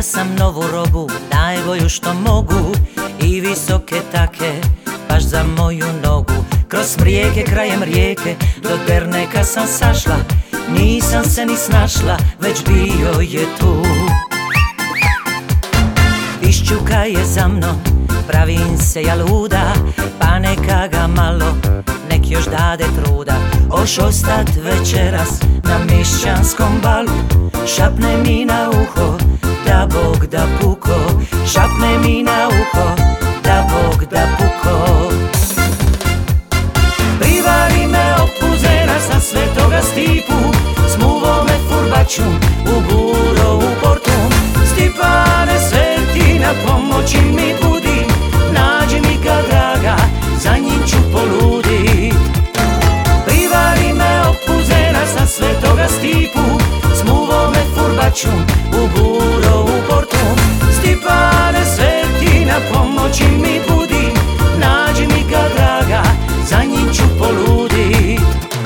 Kupila sam novu robu, najbolju što mogu, i visoke take, baš za moju nogu. Kroz smrijeke, krajem rijeke, do derneka sam sašla, nisam se ni snašla, već bio je tu. Piščuka je za mnom, pravim se ja luda, pa neka ga malo, nek još dade truda. Oš ostat večeras na mišćanskom balu, šapne mi na uho, da Bog da puko, šapne mi na uho, da Bog da puko. Privari me opuzenac na Svetoga Stipu, smuvo me furbaču u Buro u portu. Stipane sveti, na pomoći mi budi, nađi mi ga draga, za njim ću poludit. Privari me opuzenac na Svetoga Stipu, smuvo me furbaču u Buro u portu. Stipane sveti, na pomoći mi budi, nađi mi ga draga, za njim ću poludit.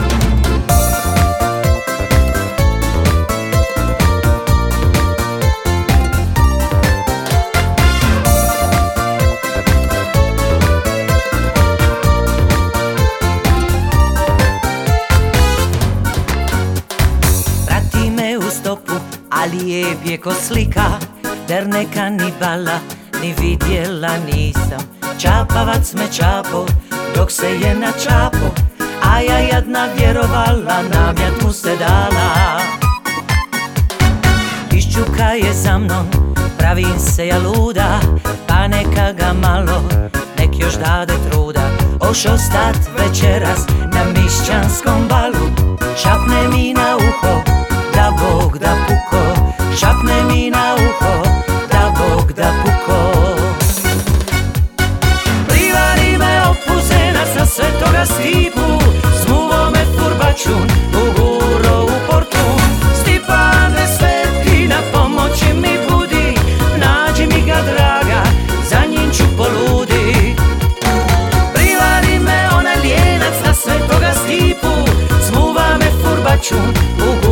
Prati me u stopu, ali lijep je ko slika, derneka ni bala, ni vidjela nisam. Čapavac me čapo, dok se je načapo, a ja jadna vjerovala, namjat mu se dala. Piščuka je za mnom, pravim se ja luda, pa neka ga malo, nek još dade truda. Oš ostat večeras na mišćanskom balu, šapne mi na uho, da Bog da puko, šapne mi na uho, da Bog da puko. Privari me opuzenac na Svetoga Stipu, smuvo me furbačun u Buro u portu. Stipane sveti, na pomoći mi budi, nađi mi ga draga, za njim ću poludit. Privari me onaj lijenac na Svetoga Stipu, smuva me furbačun u